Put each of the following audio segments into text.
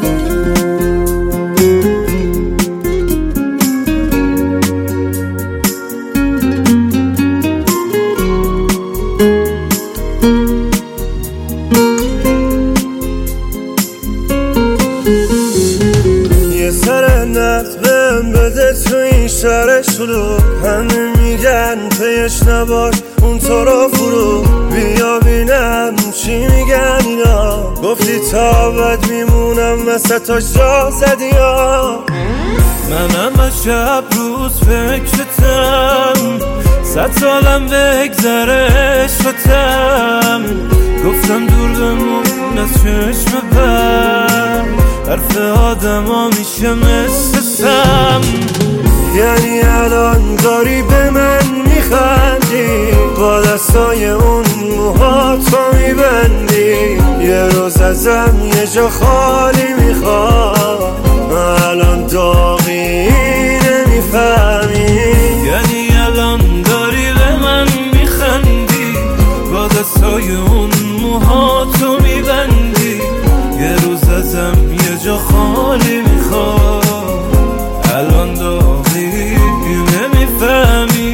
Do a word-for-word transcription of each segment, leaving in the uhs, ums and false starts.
یه سر نقد بهم بده تو این شهر شلوغ، همه میگن پیش نباش اون تو رو فرو، بیا بینم چی میگن اینا، گفتی تا بد میمونم مثل تا جا زدی ها. منم از شب روز فکرتم، صد سالم بگذره عشقتم، گفتم دور بمون از چشم بر، حرف آدم ها میشه مثل سم. یعنی الان داری به من میخندی، با دستای اون موها تو میبندی، یه روز ازم یه جا خالی میخواد، الان داغی نمیفهمی. یعنی الان داری به من میخندی، با دستای اون موها تو میبندی، یه روز ازم یه جا خالی میخواد، الان داغی نمیفهمی.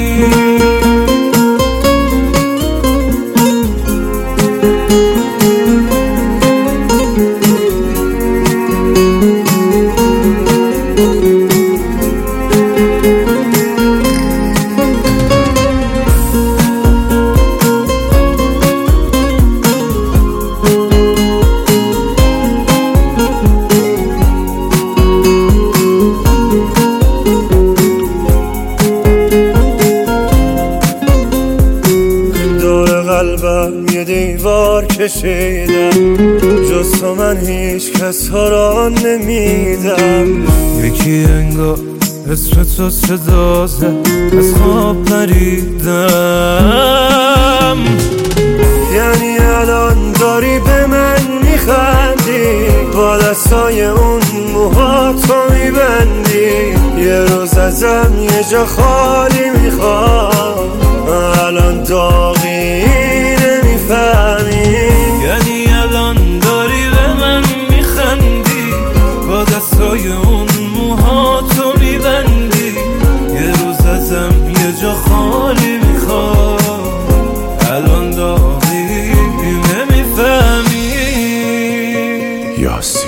قلبم یه دیوار کشیدم، جز تو من هیچ کس ها را نمیدم. یکی انگار اسم تو صدا زد، از خواب پریدم. یعنی الان داری به من میخندی، با دستای اون موها تو میبندی، یه روز ازم یه جا خالی میخواد، الان داغی نمیفهمی. یعنی الان داری به من میخندی، با دستای اون موها تو میبندی، یه روز ازم یه جا خالی میخواد، الان داغی نمیفهمی. یاس